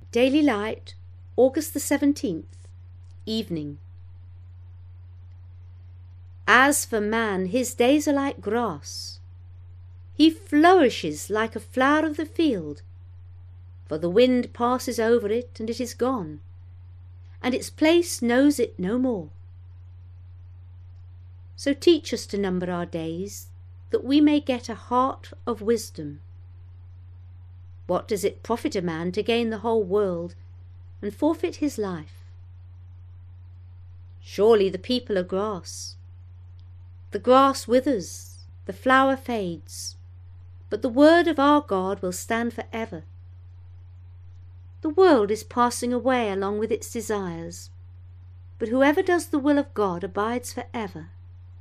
Daily Light, August the 17th, evening. As for man, his days are like grass. He flourishes like a flower of the field, for the wind passes over it, and it is gone, and its place knows it no more. So teach us to number our days, that we may get a heart of wisdom. What does it profit a man to gain the whole world and forfeit his life? Surely the people are grass. The grass withers, the flower fades, but the word of our God will stand for ever. The world is passing away along with its desires, but whoever does the will of God abides for ever.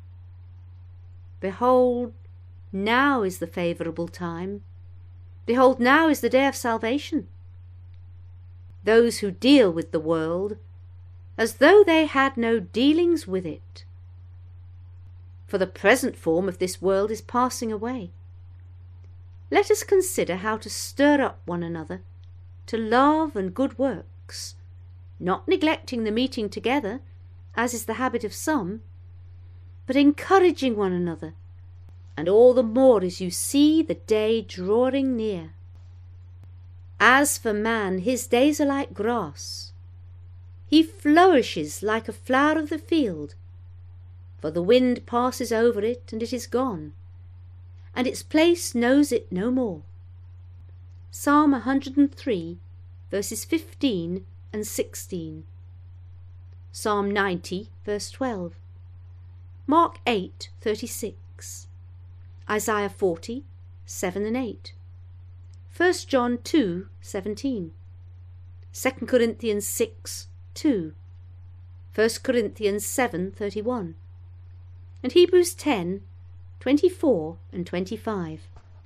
Behold, now is the favourable time. Behold, now is the day of salvation. Those who deal with the world, as though they had no dealings with it. For the present form of this world is passing away. Let us consider how to stir up one another to love and good works, not neglecting the meeting together, as is the habit of some, but encouraging one another, and all the more as you see the day drawing near. As for man, his days are like grass. He flourishes like a flower of the field, for the wind passes over it, and it is gone, and its place knows it no more. Psalm 103, verses 15 and 16. Psalm 90, verse 12. Mark 8, 36. Isaiah 40, 7 and 8. 1 John 2, 17. 2 Corinthians 6, 2. 1 Corinthians 7, 31. And Hebrews 10, 24 and 25.